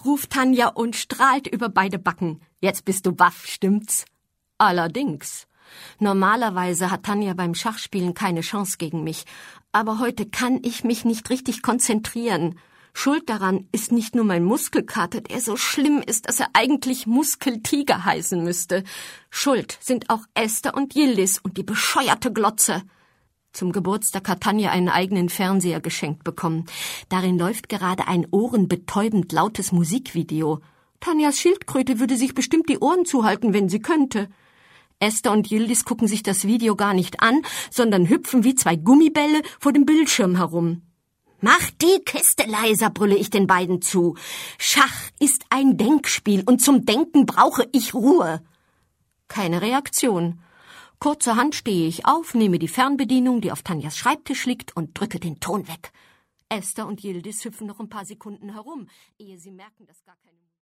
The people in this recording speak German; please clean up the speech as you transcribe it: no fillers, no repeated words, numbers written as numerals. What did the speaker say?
ruft Tanja und strahlt über beide Backen. Jetzt bist du baff, stimmt's? Allerdings. Normalerweise hat Tanja beim Schachspielen keine Chance gegen mich. Aber heute kann ich mich nicht richtig konzentrieren. Schuld daran ist nicht nur mein Muskelkater, der so schlimm ist, dass er eigentlich Muskeltiger heißen müsste. Schuld sind auch Esther und Yildiz und die bescheuerte Glotze. Zum Geburtstag hat Tanja einen eigenen Fernseher geschenkt bekommen. Darin läuft gerade ein ohrenbetäubend lautes Musikvideo. Tanjas Schildkröte würde sich bestimmt die Ohren zuhalten, wenn sie könnte. Esther und Yildiz gucken sich das Video gar nicht an, sondern hüpfen wie zwei Gummibälle vor dem Bildschirm herum. »Mach die Kiste leiser«, brülle ich den beiden zu. »Schach ist ein Denkspiel und zum Denken brauche ich Ruhe.« Keine Reaktion. Kurzerhand stehe ich auf, nehme die Fernbedienung, die auf Tanjas Schreibtisch liegt, und drücke den Ton weg. Esther und Yildiz hüpfen noch ein paar Sekunden herum, ehe sie merken, dass gar keine